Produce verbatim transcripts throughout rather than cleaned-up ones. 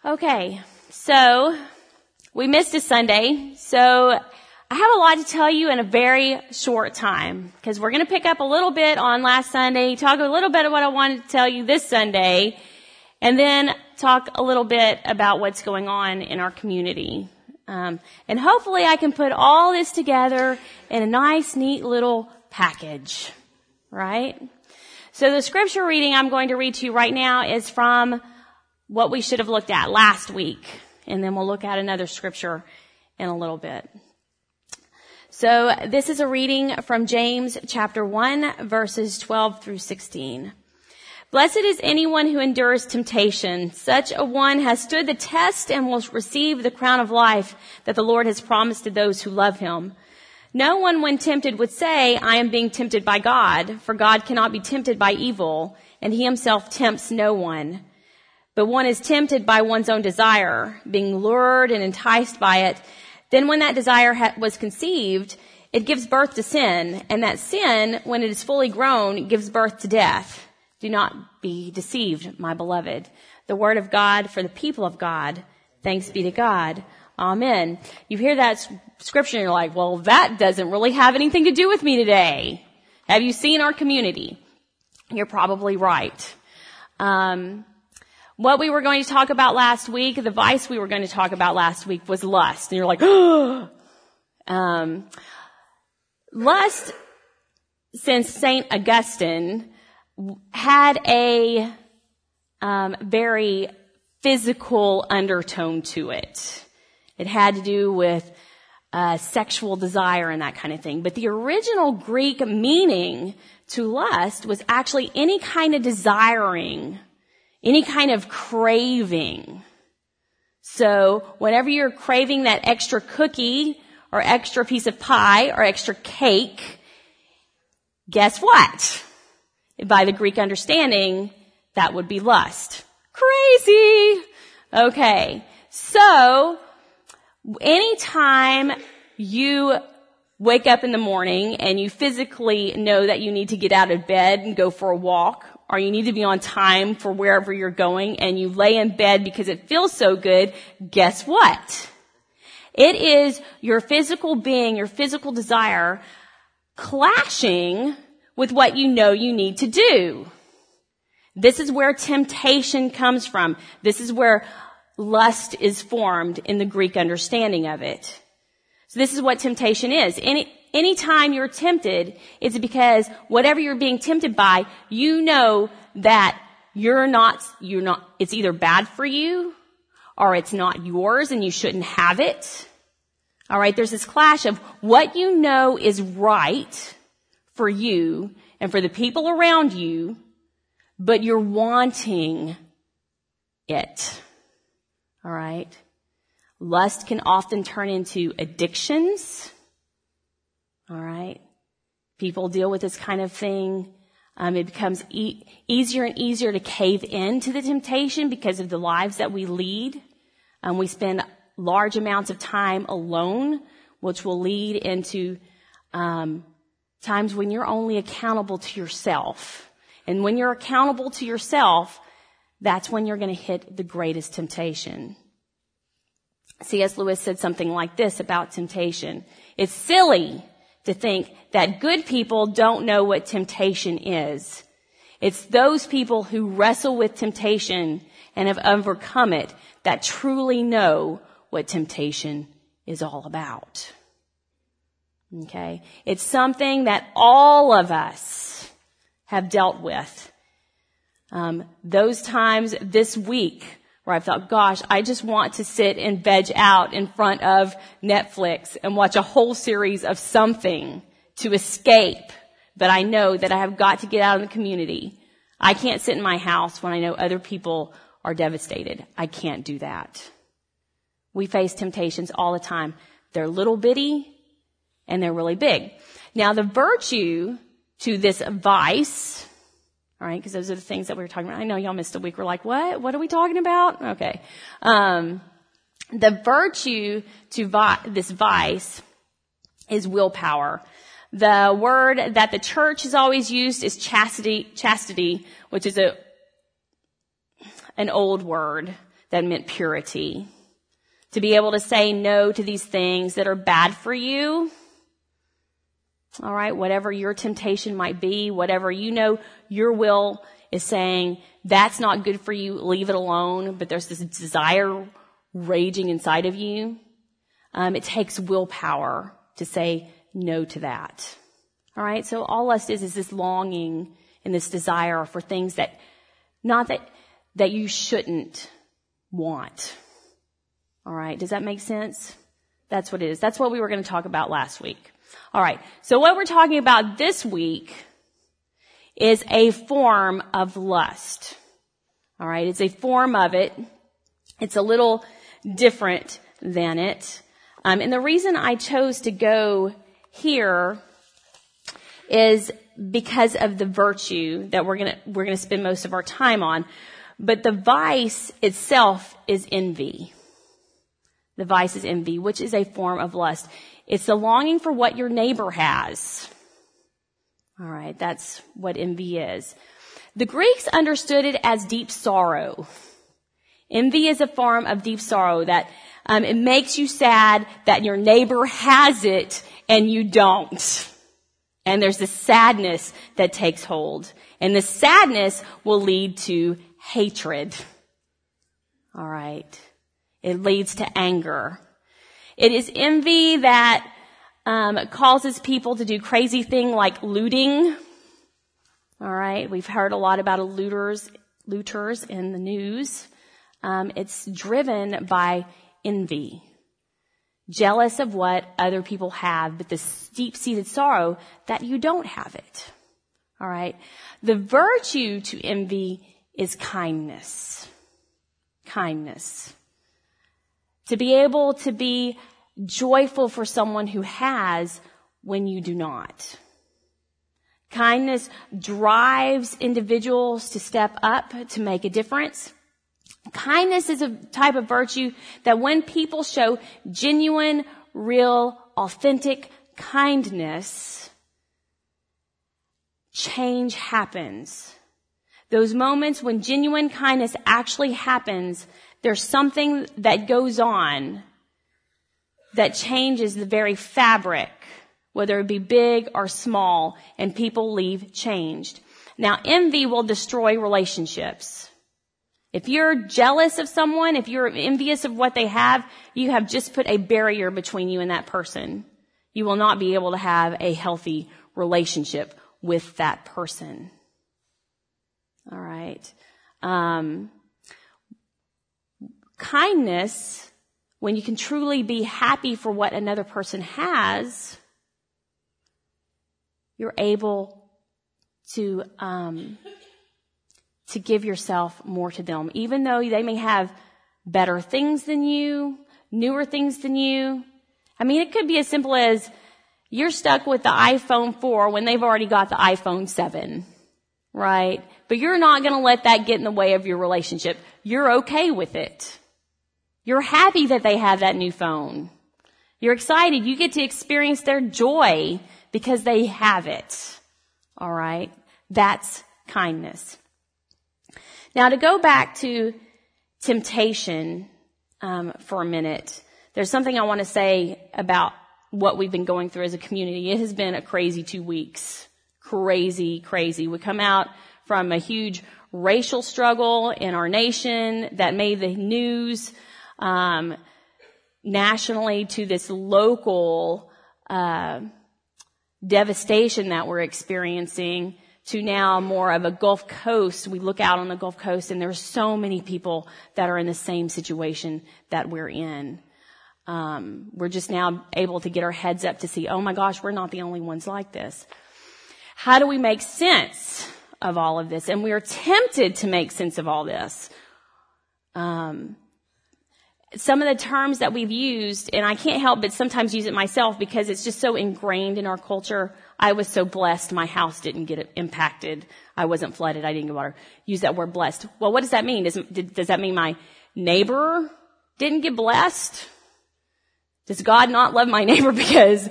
Okay, so we missed a Sunday, so I have a lot to tell you in a very short time, because we're going to pick up a little bit on last Sunday, talk a little bit of what I wanted to tell you this Sunday, and then talk a little bit about what's going on in our community. Um, and hopefully I can put all this together in a nice, neat little package, right? So the scripture reading I'm going to read to you right now is from what we should have looked at last week. And then we'll look at another scripture in a little bit. So this is a reading from James chapter one, verses twelve through sixteen. Blessed is anyone who endures temptation. Such a one has stood the test and will receive the crown of life that the Lord has promised to those who love him. No one, when tempted, would say, I am being tempted by God, for God cannot be tempted by evil, and he himself tempts no one. But one is tempted by one's own desire, being lured and enticed by it. Then when that desire ha- was conceived, it gives birth to sin. And that sin, when it is fully grown, gives birth to death. Do not be deceived, my beloved. The word of God for the people of God. Thanks be to God. Amen. You hear that scripture and you're like, well, that doesn't really have anything to do with me today. Have you seen our community? You're probably right. Um... What we were going to talk about last week, the vice we were going to talk about last week was lust. And you're like, oh! Um, lust, since Saint Augustine, had a um, very physical undertone to it. It had to do with uh, sexual desire and that kind of thing. But the original Greek meaning to lust was actually any kind of desiring, any kind of craving. So whenever you're craving that extra cookie or extra piece of pie or extra cake, guess what? By the Greek understanding, that would be lust. Crazy! Okay. So anytime you wake up in the morning and you physically know that you need to get out of bed and go for a walk, or you need to be on time for wherever you're going, and you lay in bed because it feels so good, guess what? It is your physical being, your physical desire, clashing with what you know you need to do. This is where temptation comes from. This is where lust is formed in the Greek understanding of it. So this is what temptation is. Any Anytime you're tempted, it's because whatever you're being tempted by, you know that you're not, you're not, it's either bad for you or it's not yours and you shouldn't have it. All right. There's this clash of what you know is right for you and for the people around you, but you're wanting it. All right. Lust can often turn into addictions. All right. People deal with this kind of thing. Um, it becomes e- easier and easier to cave into the temptation because of the lives that we lead. Um, we spend large amounts of time alone, which will lead into um, times when you're only accountable to yourself. And when you're accountable to yourself, that's when you're going to hit the greatest temptation. C S Lewis said something like this about temptation. It's silly to think that good people don't know what temptation is. It's those people who wrestle with temptation and have overcome it that truly know what temptation is all about. Okay? It's something that all of us have dealt with. Um, those times this week where I thought, gosh, I just want to sit and veg out in front of Netflix and watch a whole series of something to escape. But I know that I have got to get out in the community. I can't sit in my house when I know other people are devastated. I can't do that. We face temptations all the time. They're little bitty and they're really big. Now the virtue to this vice, all right, because those are the things that we were talking about. I know y'all missed a week. We're like, what? What are we talking about? Okay. Um, the virtue to vi- this vice is willpower. The word that the church has always used is chastity, chastity, which is a an old word that meant purity. To be able to say no to these things that are bad for you. All right, whatever your temptation might be, whatever you know your will is saying, that's not good for you, leave it alone, but there's this desire raging inside of you. Um, it takes willpower to say no to that. All right, so all lust is is this longing and this desire for things that, not that, that you shouldn't want. All right, does that make sense? That's what it is. That's what we were going to talk about last week. All right, so what we're talking about this week is a form of lust. All right, it's a form of it. It's a little different than it. Um, and the reason I chose to go here is because of the virtue that we're gonna we're gonna spend most of our time on. But the vice itself is envy. The vice is envy, which is a form of lust. It's the longing for what your neighbor has. All right, that's what envy is. The Greeks understood it as deep sorrow. Envy is a form of deep sorrow that um, it makes you sad that your neighbor has it and you don't. And there's this sadness that takes hold. And the sadness will lead to hatred. All right. It leads to anger. It is envy that um, causes people to do crazy things like looting. All right. We've heard a lot about looters, looters in the news. Um, it's driven by envy. Jealous of what other people have, but this deep-seated sorrow that you don't have it. All right. The virtue to envy is kindness. Kindness. To be able to be joyful for someone who has when you do not. Kindness drives individuals to step up to make a difference. Kindness is a type of virtue that when people show genuine, real, authentic kindness, change happens. Those moments when genuine kindness actually happens, there's something that goes on that changes the very fabric, whether it be big or small, and people leave changed. Now, envy will destroy relationships. If you're jealous of someone, if you're envious of what they have, you have just put a barrier between you and that person. You will not be able to have a healthy relationship with that person. All right. Um, kindness, when you can truly be happy for what another person has, you're able to um, to give yourself more to them, even though they may have better things than you, newer things than you. I mean, it could be as simple as you're stuck with the iPhone four when they've already got the iPhone seven, right? But you're not going to let that get in the way of your relationship. You're okay with it. You're happy that they have that new phone. You're excited. You get to experience their joy because they have it. All right? That's kindness. Now, to go back to temptation um, for a minute, there's something I want to say about what we've been going through as a community. It has been a crazy two weeks. Crazy, crazy. We come out from a huge racial struggle in our nation that made the news um, nationally to this local uh, devastation that we're experiencing to now more of a Gulf Coast. We look out on the Gulf Coast and there's so many people that are in the same situation that we're in. Um, we're just now able to get our heads up to see, oh my gosh, we're not the only ones like this. How do we make sense of all of this? And we are tempted to make sense of all this. Um, some of the terms that we've used, and I can't help but sometimes use it myself because it's just so ingrained in our culture. I was so blessed my house didn't get impacted. I wasn't flooded. I didn't get water. Use that word blessed. Well, what does that mean? Does, does that mean my neighbor didn't get blessed? Does God not love my neighbor because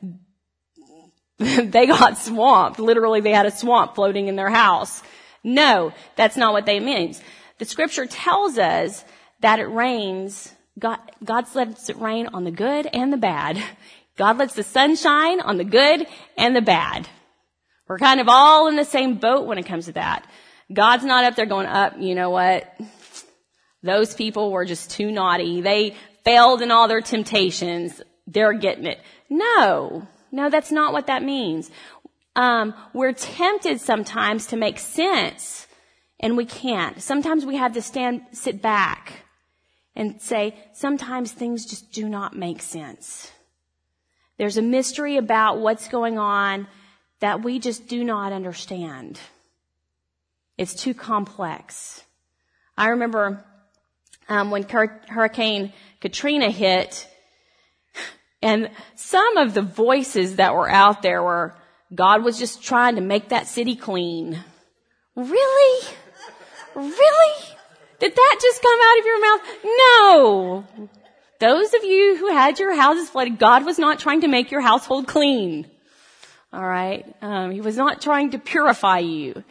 they got swamped? Literally, they had a swamp floating in their house. No, that's not what that means. The scripture tells us that it rains, God, God lets it rain on the good and the bad. God lets the sun shine on the good and the bad. We're kind of all in the same boat when it comes to that. God's not up there going, up, you know what? Those people were just too naughty. They failed in all their temptations. They're getting it. No, no, that's not what that means. Um, we're tempted sometimes to make sense, and we can't. Sometimes we have to stand, sit back and say, sometimes things just do not make sense. There's a mystery about what's going on that we just do not understand. It's too complex. I remember um, when Hurricane Katrina hit, and some of the voices that were out there were, God was just trying to make that city clean. Really? Really? Did that just come out of your mouth? No. Those of you who had your houses flooded, God was not trying to make your household clean. All right? Um, he was not trying to purify you.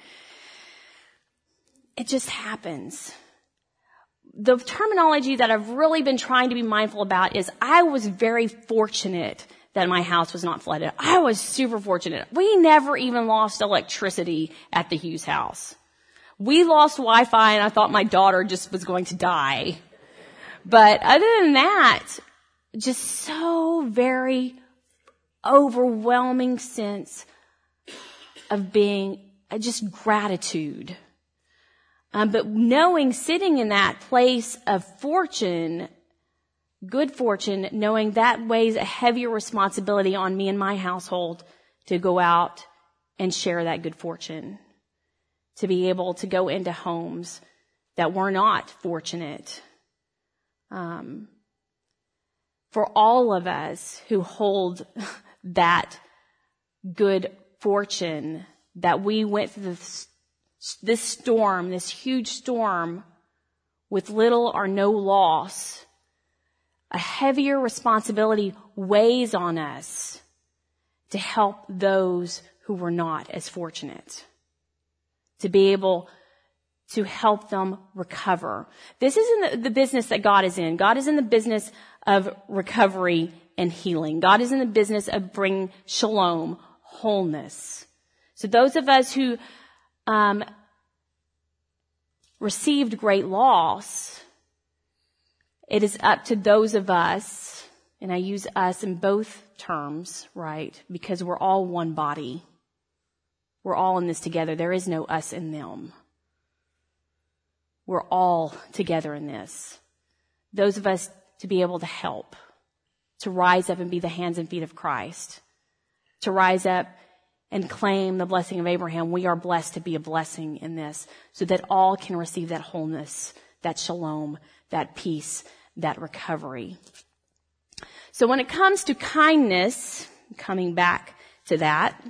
It just happens. The terminology that I've really been trying to be mindful about is I was very fortunate that my house was not flooded. I was super fortunate. We never even lost electricity at the Hughes house. We lost Wi-Fi, and I thought my daughter just was going to die. But other than that, just so very overwhelming sense of being just gratitude. Um, but knowing, sitting in that place of fortune, good fortune, knowing that weighs a heavier responsibility on me and my household to go out and share that good fortune. To be able to go into homes that were not fortunate. Um, for all of us who hold that good fortune, that we went through this, this storm, this huge storm, with little or no loss, a heavier responsibility weighs on us to help those who were not as fortunate. To be able to help them recover. This isn't the, the business that God is in. God is in the business of recovery and healing. God is in the business of bringing shalom, wholeness. So those of us who um, received great loss, it is up to those of us, and I use us in both terms, right? Because we're all one body. We're all in this together. There is no us and them. We're all together in this. Those of us to be able to help, to rise up and be the hands and feet of Christ, to rise up and claim the blessing of Abraham. We are blessed to be a blessing in this so that all can receive that wholeness, that shalom, that peace, that recovery. So when it comes to kindness, coming back to that,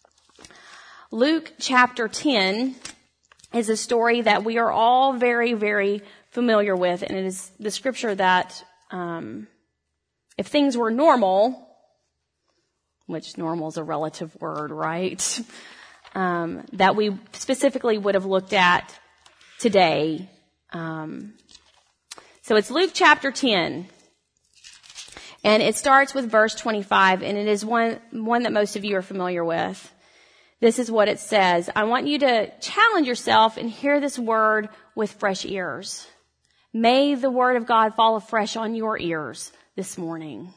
Luke chapter ten is a story that we are all very, very familiar with, and it is the scripture that um, if things were normal, which normal is a relative word, right, um, that we specifically would have looked at today. Um, so it's Luke chapter ten, and it starts with verse twenty-five, and it is one one that most of you are familiar with. This is what it says. I want you to challenge yourself and hear this word with fresh ears. May the word of God fall afresh on your ears this morning.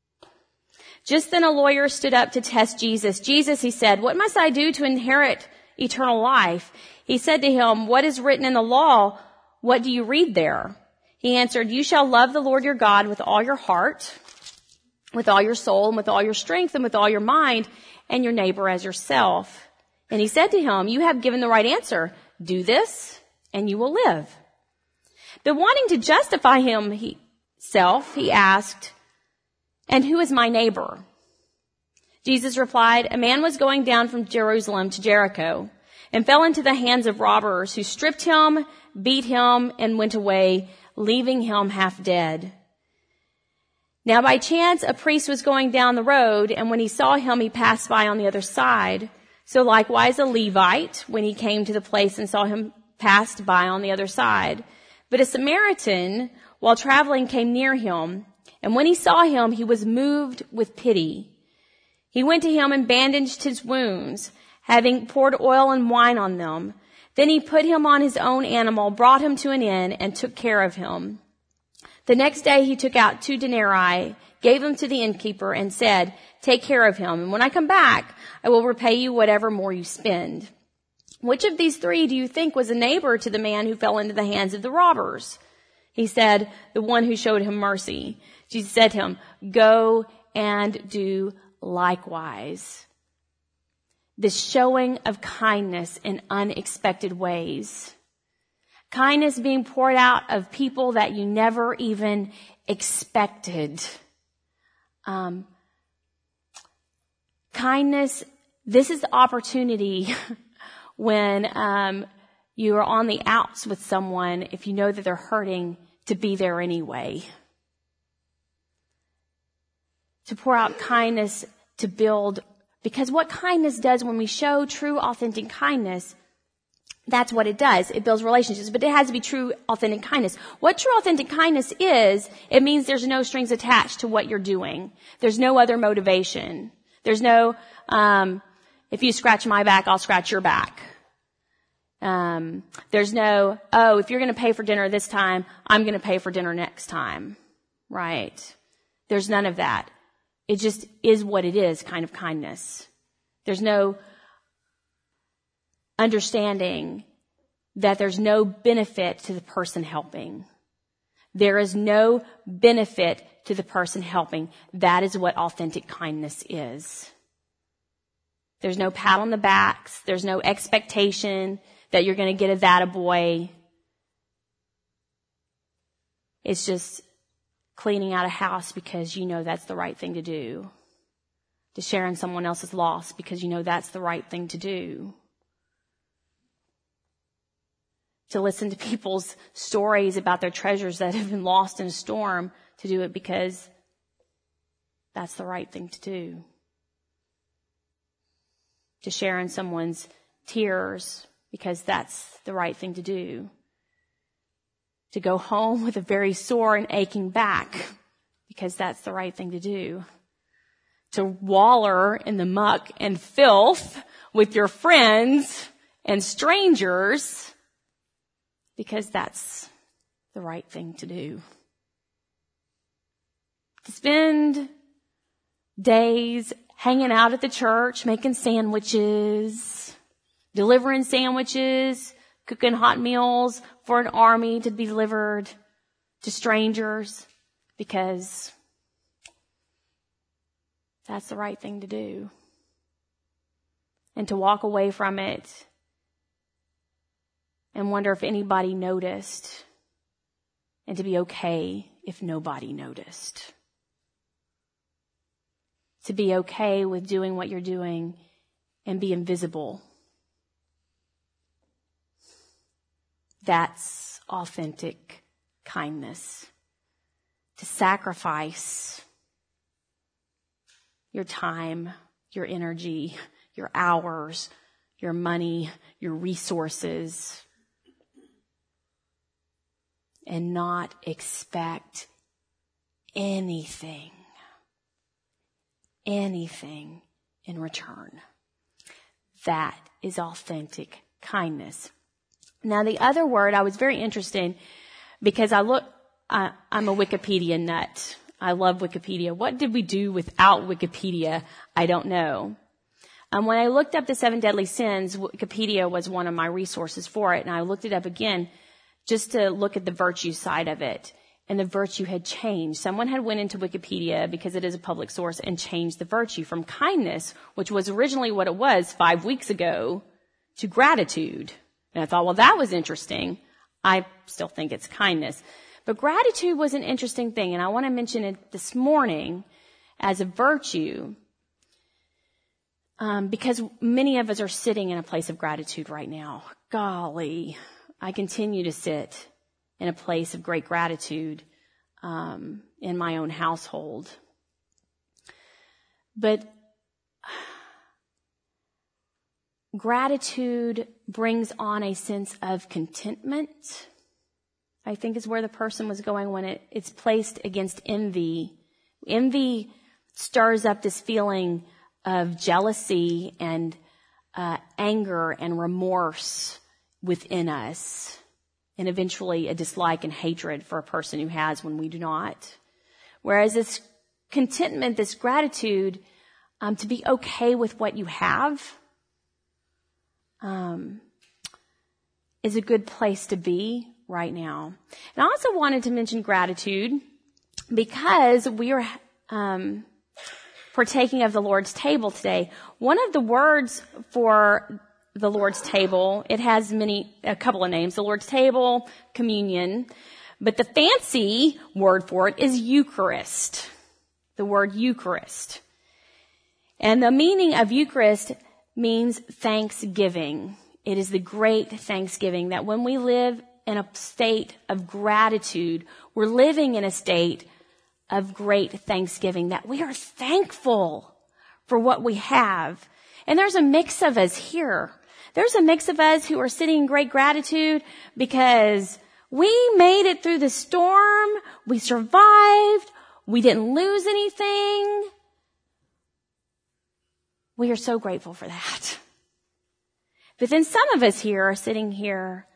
Just then a lawyer stood up to test Jesus. Jesus, he said, what must I do to inherit eternal life? He said to him, what is written in the law? What do you read there? He answered, you shall love the Lord your God with all your heart, with all your soul, and with all your strength, and with all your mind, and your neighbor as yourself. And he said to him, you have given the right answer. Do this, and you will live. But wanting to justify himself, he asked, and who is my neighbor? Jesus replied, a man was going down from Jerusalem to Jericho and fell into the hands of robbers who stripped him, beat him, and went away, leaving him half dead. Now by chance a priest was going down the road, and when he saw him, he passed by on the other side. So likewise a Levite, when he came to the place and saw him, passed by on the other side. But a Samaritan, while traveling, came near him, and when he saw him, he was moved with pity. He went to him and bandaged his wounds, having poured oil and wine on them. Then he put him on his own animal, brought him to an inn, and took care of him. The next day he took out two denarii, gave them to the innkeeper, and said, "Take care of him, and when I come back, I will repay you whatever more you spend." "Which of these three do you think was a neighbor to the man who fell into the hands of the robbers?" He said, "The one who showed him mercy." Jesus said to him, "Go and do likewise." The showing of kindness in unexpected ways. Kindness being poured out of people that you never even expected. Um, kindness, this is the opportunity when um, you are on the outs with someone, if you know that they're hurting, to be there anyway. To pour out kindness, to build, because what kindness does when we show true, authentic kindness, that's what it does. It builds relationships, but it has to be true, authentic kindness. What true, authentic kindness is, it means there's no strings attached to what you're doing. There's no other motivation. There's no, um, if you scratch my back, I'll scratch your back. Um, there's no, oh, if you're going to pay for dinner this time, I'm going to pay for dinner next time. Right? There's none of that. It just is what it is, kind of kindness. There's no understanding that there's no benefit to the person helping. There is no benefit to the person helping. That is what authentic kindness is. There's no pat on the backs. There's no expectation that you're going to get a that a boy. It's just cleaning out a house because you know that's the right thing to do. To sharing someone else's loss because you know that's the right thing to do. To listen to people's stories about their treasures that have been lost in a storm, to do it because that's the right thing to do. To share in someone's tears because that's the right thing to do. To go home with a very sore and aching back because that's the right thing to do. To waller in the muck and filth with your friends and strangers because that's the right thing to do. To spend days hanging out at the church, making sandwiches, delivering sandwiches, cooking hot meals for an army to be delivered to strangers because that's the right thing to do. And to walk away from it and wonder if anybody noticed, and to be okay if nobody noticed. To be okay with doing what you're doing and be invisible. That's authentic kindness. To sacrifice your time, your energy, your hours, your money, your resources, and not expect anything, anything in return. That is authentic kindness. Now, the other word, I was very interested because I look, I, I'm a Wikipedia nut. I love Wikipedia. What did we do without Wikipedia? I don't know. Um, when I looked up the seven deadly sins, Wikipedia was one of my resources for it, and I looked it up again just to look at the virtue side of it. And the virtue had changed. Someone had went into Wikipedia, because it is a public source, and changed the virtue from kindness, which was originally what it was five weeks ago, to gratitude. And I thought, well, that was interesting. I still think it's kindness. But gratitude was an interesting thing, and I want to mention it this morning as a virtue, um, because many of us are sitting in a place of gratitude right now. Golly, I continue to sit in a place of great gratitude um, in my own household. But gratitude brings on a sense of contentment, I think is where the person was going when it, it's placed against envy. Envy stirs up this feeling of jealousy and uh, anger and remorse within us, and eventually a dislike and hatred for a person who has when we do not. Whereas this contentment, this gratitude, um, to be okay with what you have, um, is a good place to be right now. And I also wanted to mention gratitude because we are um, partaking of the Lord's table today. One of the words for the Lord's table, it has many, a couple of names, the Lord's table, communion, but the fancy word for it is Eucharist, the word Eucharist. And the meaning of Eucharist means thanksgiving. It is the great thanksgiving that when we live in a state of gratitude, we're living in a state of great thanksgiving, that we are thankful for what we have. And there's a mix of us here. There's a mix of us who are sitting in great gratitude because we made it through the storm. We survived. We didn't lose anything. We are so grateful for that. But then some of us here are sitting here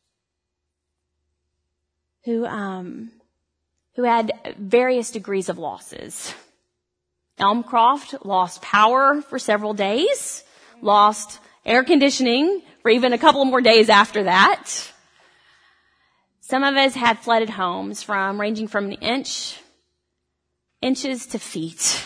who, um, who had various degrees of losses. Elmcroft lost power for several days, lost air conditioning for even a couple more days after that. Some of us had flooded homes from ranging from an inch, inches to feet.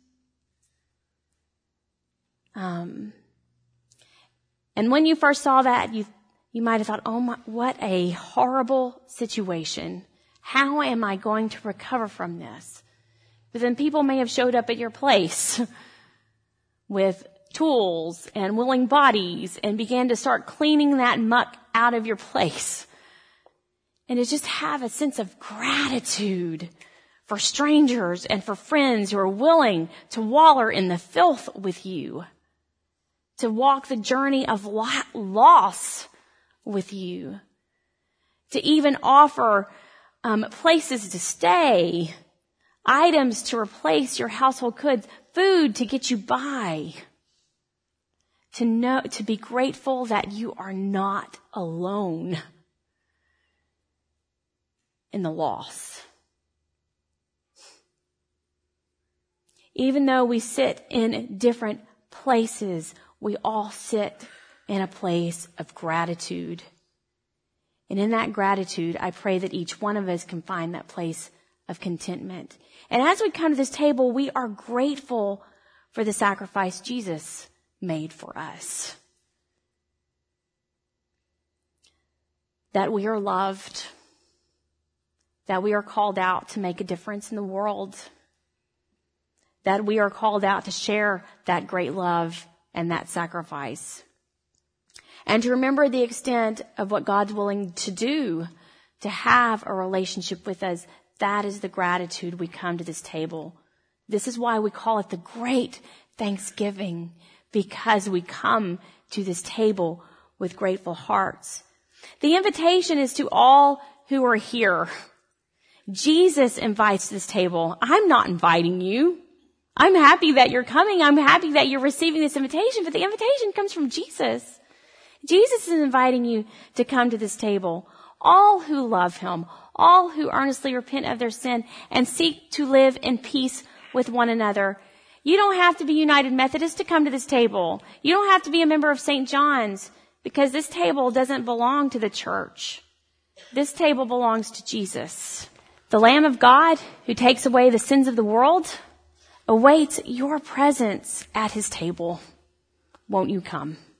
Um, and when you first saw that, you you might have thought, "Oh my, what a horrible situation! How am I going to recover from this?" But then people may have showed up at your place with tools and willing bodies and began to start cleaning that muck out of your place. And to just have a sense of gratitude for strangers and for friends who are willing to wallow in the filth with you, to walk the journey of loss with you, to even offer um, places to stay, items to replace your household goods, food to get you by, to know, to be grateful that you are not alone in the loss. Even though we sit in different places, we all sit in a place of gratitude. And in that gratitude, I pray that each one of us can find that place of contentment. And as we come to this table, we are grateful for the sacrifice Jesus made for us. That we are loved. That we are called out to make a difference in the world. That we are called out to share that great love and that sacrifice. And to remember the extent of what God's willing to do to have a relationship with us. That is the gratitude we come to this table. This is why we call it the great Thanksgiving, because we come to this table with grateful hearts. The invitation is to all who are here. Jesus invites to this table. I'm not inviting you. I'm happy that you're coming. I'm happy that you're receiving this invitation, but the invitation comes from Jesus. Jesus is inviting you to come to this table. All who love him, all who earnestly repent of their sin and seek to live in peace with one another. You don't have to be United Methodist to come to this table. You don't have to be a member of Saint John's, because this table doesn't belong to the church. This table belongs to Jesus. The Lamb of God who takes away the sins of the world awaits your presence at his table. Won't you come?